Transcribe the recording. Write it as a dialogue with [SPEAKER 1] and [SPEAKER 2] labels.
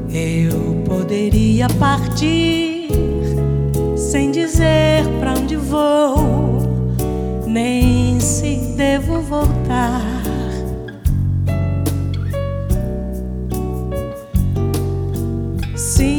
[SPEAKER 1] Eu poderia partir sem dizer pra onde vou, nem se devo voltar. Sim,